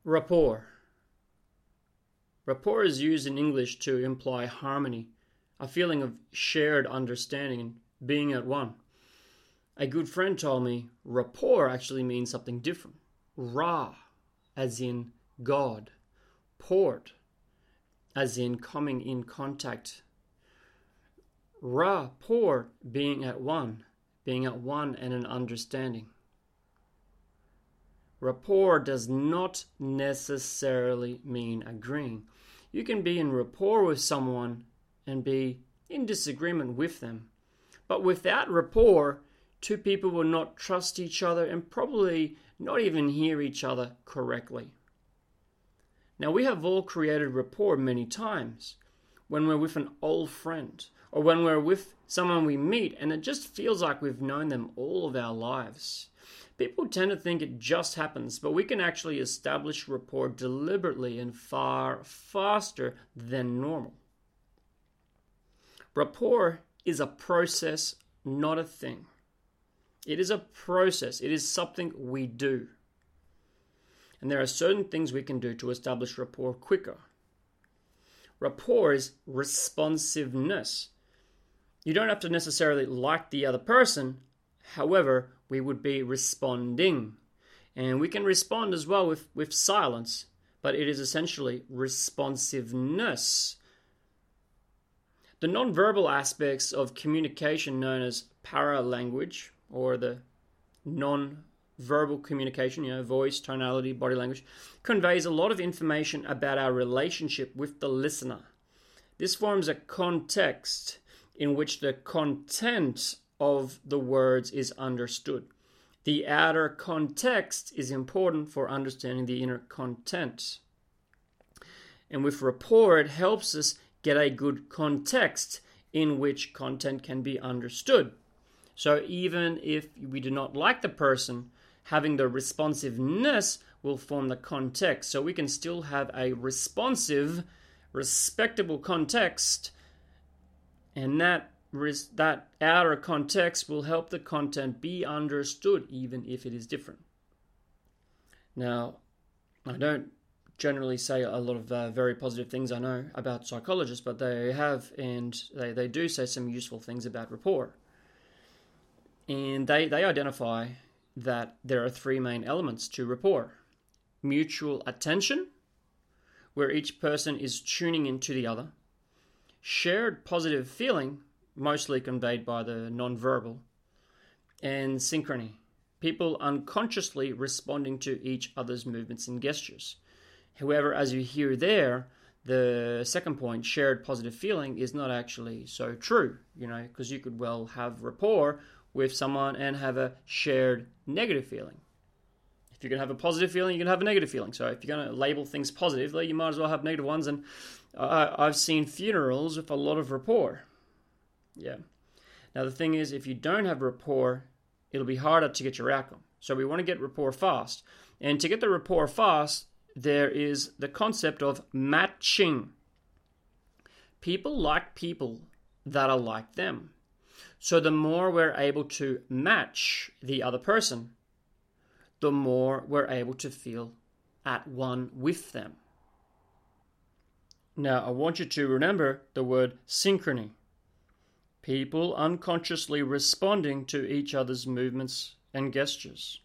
Rapport. Rapport is used in English to imply harmony, a feeling of shared understanding and being at one. A good friend told me rapport actually means something different. Ra, as in God. Port, as in coming in contact. Rapport, being at one and an understanding. Rapport does not necessarily mean agreeing. You can be in rapport with someone and be in disagreement with them. But without rapport, two people will not trust each other and probably not even hear each other correctly. Now, we have all created rapport many times when we're with an old friend or when we're with someone we meet and it just feels like we've known them all of our lives. People tend to think it just happens, but we can actually establish rapport deliberately and far faster than normal. Rapport is a process, not a thing. It is a process. It is something we do. And there are certain things we can do to establish rapport quicker. Rapport is responsiveness. You don't have to necessarily like the other person. However, we would be responding. And we can respond as well with silence, but it is essentially responsiveness. The non-verbal aspects of communication known as paralanguage, or the non-verbal communication, voice, tonality, body language, conveys a lot of information about our relationship with the listener. This forms a context in which the content of the words is understood. The outer context is important for understanding the inner content. And with rapport, it helps us get a good context in which content can be understood. So even if we do not like the person, having the responsiveness will form the context. So we can still have a responsive, respectable context, and that outer context will help the content be understood even if it is different. Now, I don't generally say a lot of very positive things I know about psychologists, but they have, and they do say some useful things about rapport. And they identify that there are three main elements to rapport. Mutual attention, where each person is tuning into the other. Shared positive feeling, mostly conveyed by the non-verbal. And synchrony, people unconsciously responding to each other's movements and gestures. However, as you hear there, the second point, shared positive feeling, is not actually so true, because you could well have rapport with someone and have a shared negative feeling. If you can have a positive feeling, you can have a negative feeling. So if you're going to label things positively, you might as well have negative ones. And I've seen funerals with a lot of rapport. Yeah. Now the thing is, if you don't have rapport, it'll be harder to get your outcome. So we want to get rapport fast. And to get the rapport fast, there is the concept of matching. People like people that are like them. So the more we're able to match the other person, the more we're able to feel at one with them. Now, I want you to remember the word synchrony. People unconsciously responding to each other's movements and gestures.